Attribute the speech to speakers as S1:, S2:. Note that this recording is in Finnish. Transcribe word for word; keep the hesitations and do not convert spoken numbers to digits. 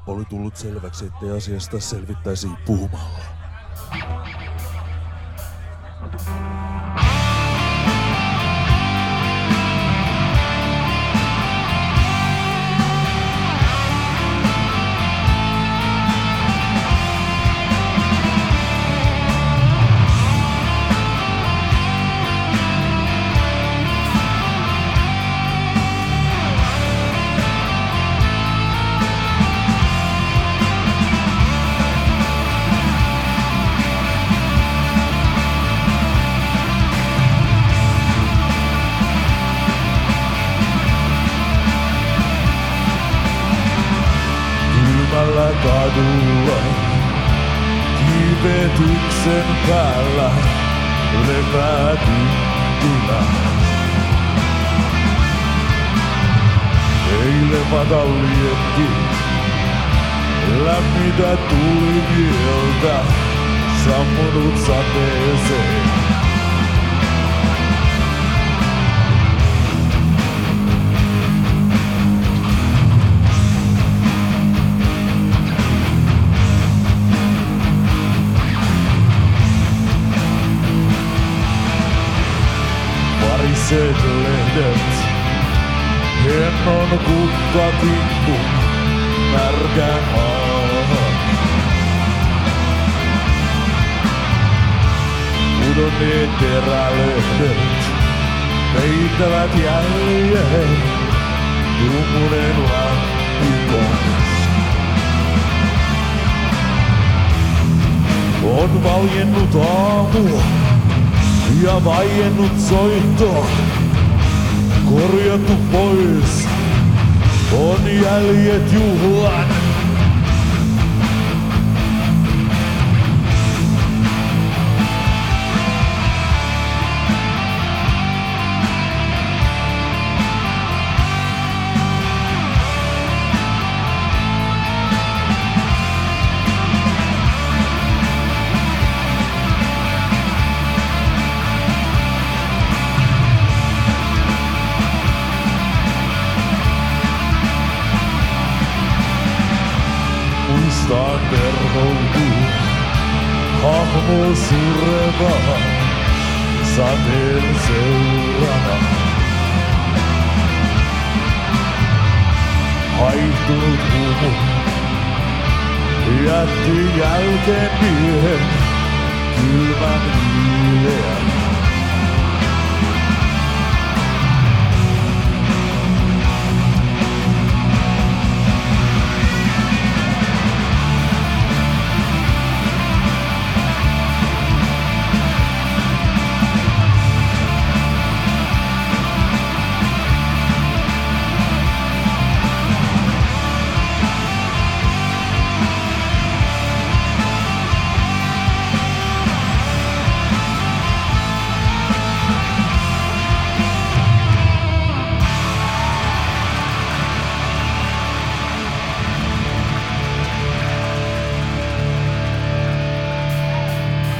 S1: Oli tullut selväksi, ettei asiasta selvittäisi puhumalla.
S2: Kadulla, kivetyksen päällä, lepätyttynä. Eilen matalietti, lämmitä tuli mieltä, sammunut sateeseen. Pariset lehdet, hennon kukkatikku, märkään maahan. Pudonneet terälehdet, peittävät jälleen tummuden lampikon. On valjennut aamu ja vaiennut soitto, korjattu pois, on jäljet juhlan. Muistaan verhoutuu, hahmo sureva, sateen seurana. Haihtunut humu jätti jälkeen miehen kylmän hiileän.